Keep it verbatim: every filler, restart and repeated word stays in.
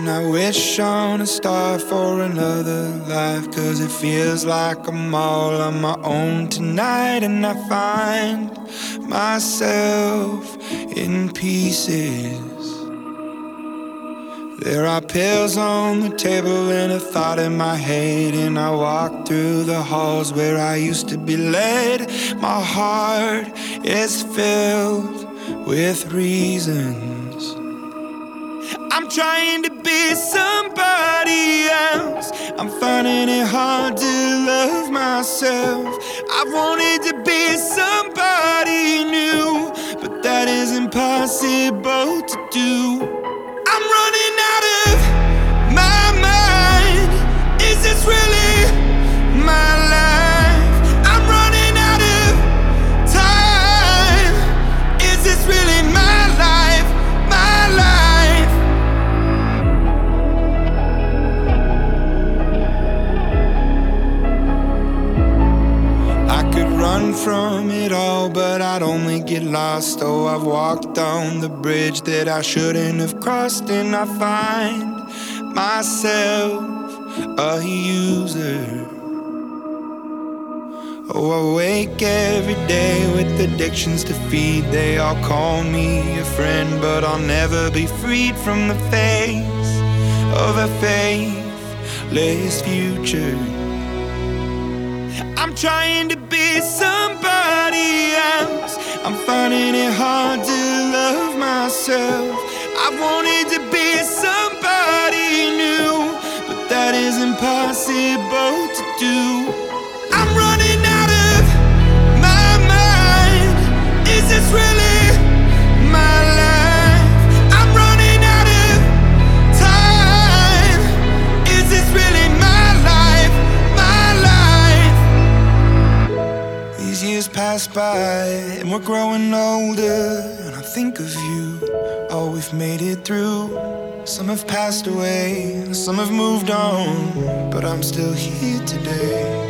And I wish on a star for another life, 'cause it feels like I'm all on my own tonight. And I find myself in pieces. There are pills on the table and a thought in my head, and I walk through the halls where I used to be led. My heart is filled with reasons. I'm trying to be somebody else. I'm finding it hard to love myself. I wanted to be somebody new, but that is impossible to do. I'm running out of my mind. Is this really my life? I'm running out of time. Is this really my life? My life. I could run from it all, but I'd only get lost. Oh, I've walked down the bridge that I shouldn't have crossed, and I find myself a user. Oh, I wake every day with addictions to feed. They all call me a friend, but I'll never be freed from the face of a faithless future. I'm trying to be somebody else. I'm finding it hard to love myself. I wanted to be somebody new, but that is impossible to do. I'm running out of my mind. Is this really my life? I'm running out of time. Is this really my life? My life. These years pass by and we're growing older, and I think of you, all we've made it through. Some have passed away, some have moved on, but I'm still here today.